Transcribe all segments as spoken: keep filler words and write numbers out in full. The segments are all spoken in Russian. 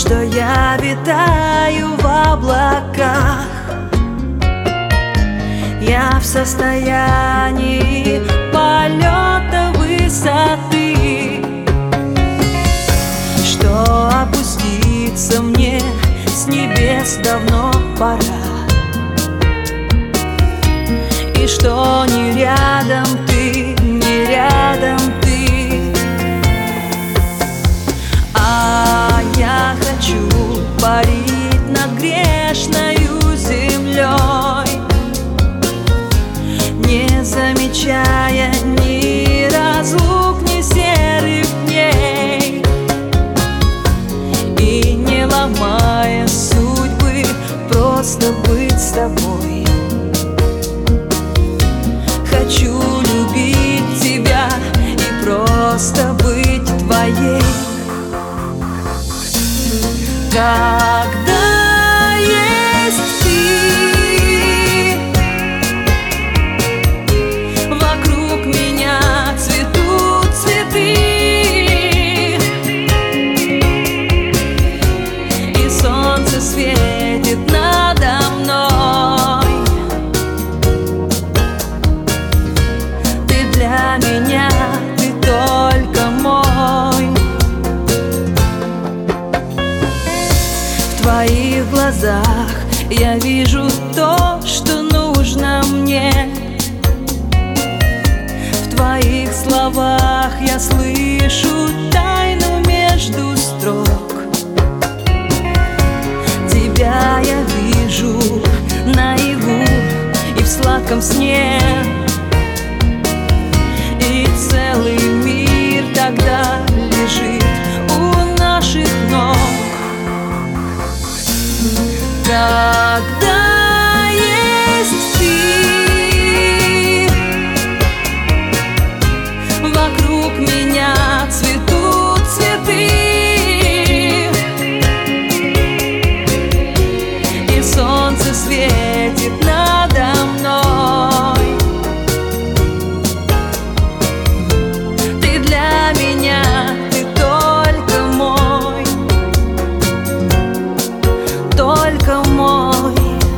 что я витаю в облаках. Я в состоянии полета высоты, что опуститься мне с небес давно пора, и что не рядом ты, не рядом ты, а я хочу парить над грешною землей, не замечая ни разлук, ни серых дней, и не ломая судьбы, просто быть с тобой. Хочу любить тебя и просто быть твоей. Когда есть ты, вокруг меня цветут цветы, и солнце светит надо мной. Ты для меня, ты только мой. В твоих глазах я вижу то, что нужно мне. В твоих словах я слышу тайну между строк. Тебя я вижу наяву и в сладком сне, и целый мир тогда лежит у наших ног. Когда есть ты, вокруг меня цветут цветы, и солнце светит надо мной. Ты для меня, ты только мой, только мой.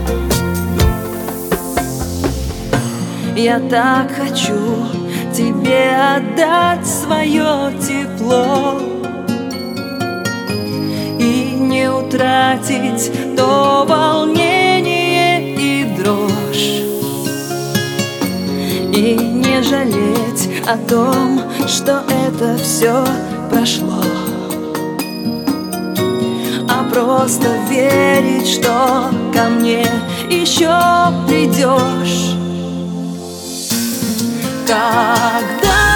Я так хочу тебе отдать свое тепло и не утратить то волнение и дрожь, и не жалеть о том, что это все прошло, а просто верить, что ко мне еще придешь. Когда